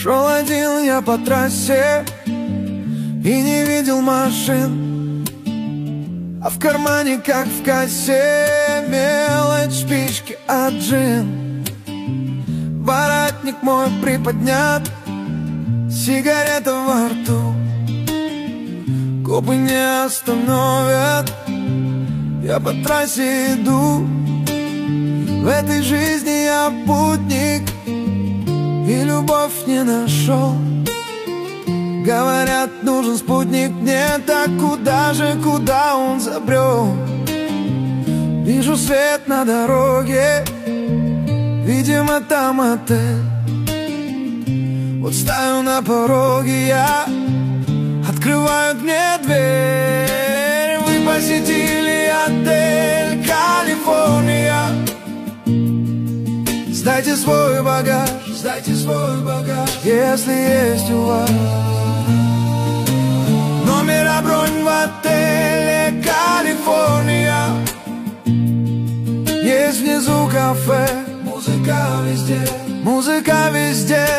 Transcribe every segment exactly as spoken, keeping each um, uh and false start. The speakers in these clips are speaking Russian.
Шел один я по трассе и не видел машин, а в кармане, как в кассе, мелочь, спички, а джин. Воротник мой приподнят, сигарета во рту. Копы не остановят, я по трассе иду. В этой жизни я путник и любовь не нашел. Говорят, нужен спутник мне, так куда же, куда он забрел? Вижу свет на дороге, видимо, там отель. Вот стою на пороге я, открывают мне дверь. Вы посетили отель «Калифорния». Сдайте свой багаж, сдайте свой багаж, если есть у вас номера, бронь в отеле «Калифорния». Есть внизу кафе, музыка везде, музыка везде.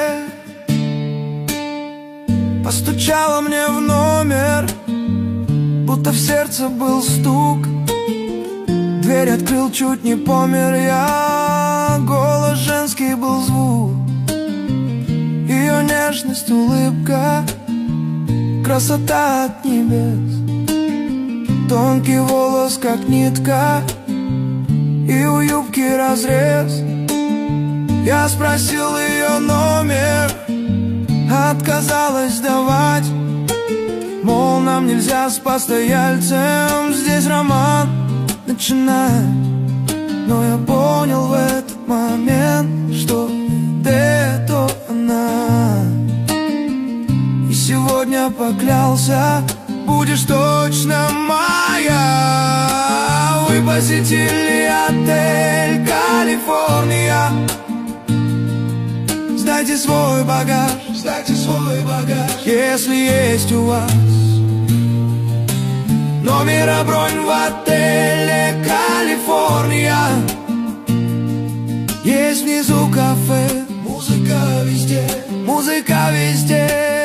Постучала мне в номер, будто в сердце был стук. Дверь открыл, чуть не помер я. Голос женский был звук, ее нежность, улыбка, красота от небес. Тонкий волос, как нитка, и у юбки разрез. Я спросил ее номер, отказалась давать. Мол, нам нельзя с постояльцем здесь роман начинать. Но я понял в этот момент, что это она. И сегодня поклялся, будешь точно моя. Вы посетили отель «Калифорния». Сдайте свой багаж, сдайте свой багаж, если есть у вас номера, бронь в отеле «Калифорния». Есть внизу кафе, музыка везде, музыка везде.